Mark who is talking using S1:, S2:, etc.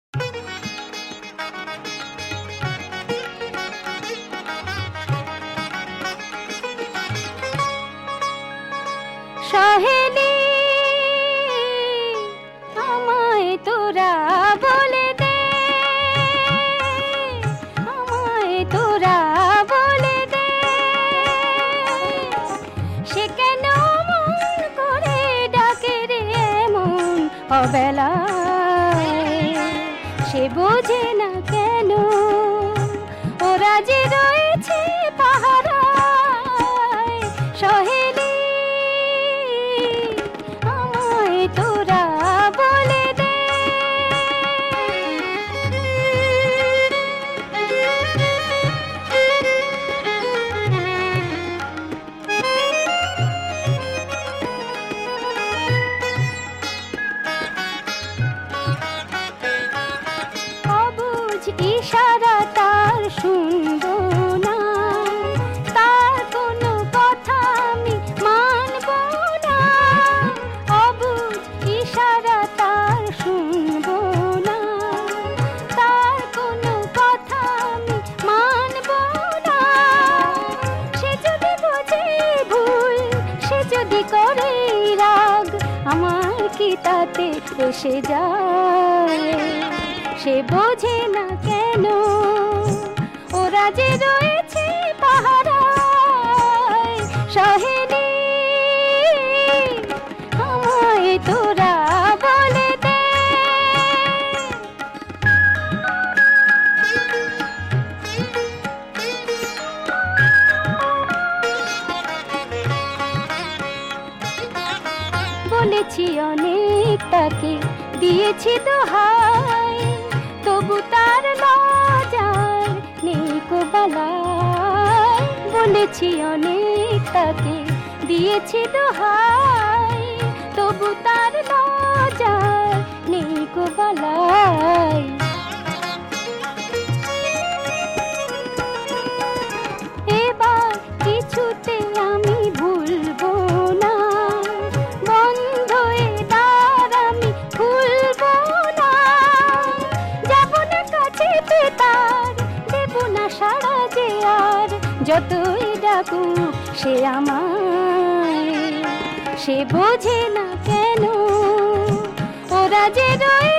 S1: সহেলি আমায় তোরা বলে দে, আমায় তোরা বলে দে, সে কেন মন করে ডাকে রে এমন অবেলায়, সে বোঝে না কেন ওরা যে রয়েছে পাহারায়। সহেলি আমায় তোরা বলে দে। অবুঝ ইশারা তার শুনবো না, তার কোনো কথা আমি মানব না। অবুঝ ইশারা তার শুনবো না, তার কোনো কথা আমি মানব না। সে যদি বোঝে ভুল, সে যদি করে রাগ, আমার কি তাতে এসে যায়? সে বোঝে না কেন ওরা যে রয়েছে পাহারায়। সহেলি আমায় তোরা বলে দে। বলেছি অনেক তাকে, দিয়েছি দোহাই, তবু তার লজ্জার নেই কো বালাই। বলেছি অনেক তাকে, দিয়েছি দোহাই, তবু তার লজ্জার নেই কো বালাই। এবার কিছুতে আমি ভুলবো না, বন্ধ এ দ্বার আমি খুলবো না। যাব না কাছে তার, দেব না সাড়া যে আর, যতই ডাকুক সে আমায়। সে বোঝে না কেন ওরা যে রয়ে